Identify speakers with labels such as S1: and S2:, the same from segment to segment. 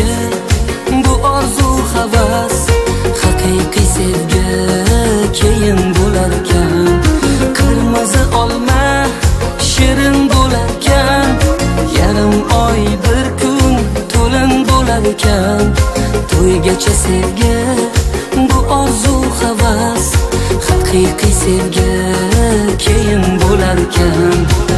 S1: bu orzu havas, haqiqiy sevgi keyin bo'larkan. Qirmizi olma shirin bo'larkan, yarim oy bir kun to'lin bo'larkan. To'ygacha sevgi bu orzu havas, haqiqiy sevgi keyin bo'larkan.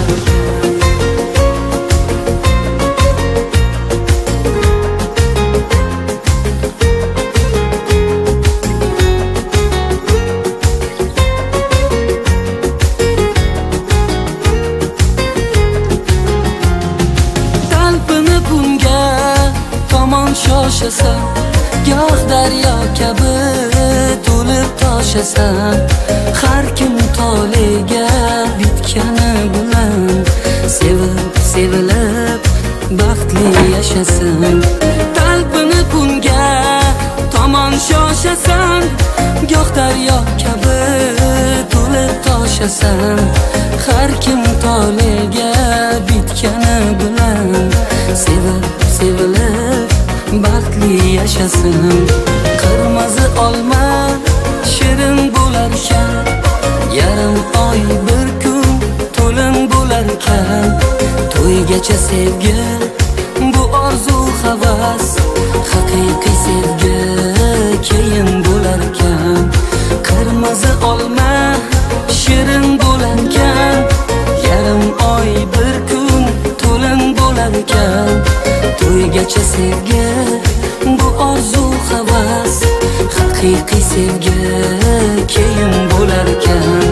S1: Shoshasan, goh daryo kabi to'lib toshasan. Har kim toliga bitgani bilan sevib sevilib baxtli yashasin. Talpinib unga tomon shoshasan, goh daryo kabi to'lib toshasan. Har kim toliga bitgani bilan sevib sevilib baxtli yashasin. Qirmizi olma shirin bo'larkan, yarim oy bir kun to'lin bo'larkan. To'ygacha sevgi bu orzu havas, haqiqiy sevgi keyin bo'larkan. Qirmizi olma shirin bo'larkan, yarim oy bir kun to'lin bo'larkan. To'ygacha sevgi bu orzu havas, haqiqiy sevgi keyin bo'larkan.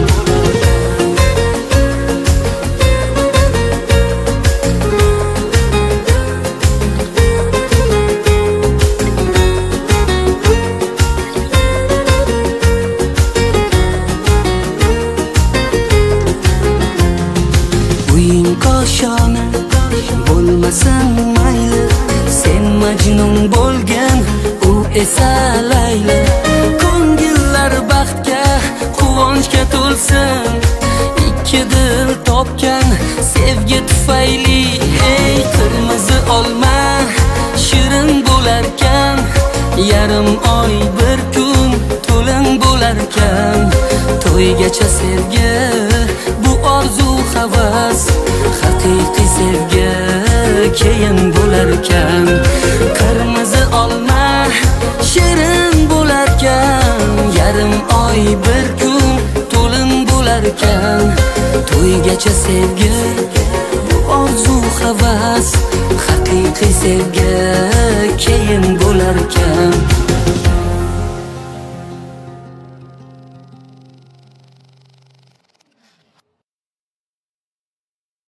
S1: Uying qoshona bo'lmasin mayli, sen majnun bo'lgan, u esa Layla. Ko'ngillar baxtga, quvonchga to'lsin, ikki dil topgan sevgi tufayli. Ey qirmizi olma shirin bo'larkan, yarim oy bir kun to'lin bo'larkan. To'ygacha sevgi bu orzu havas, haqiqiy sevgi keyin bo'larkan. Qirmizi olma shirin bo'larkan, yarim oy bir kun to'lin bo'larkan. To'ygacha sevgi bu orzu havas, haqiqiy sevgi keyin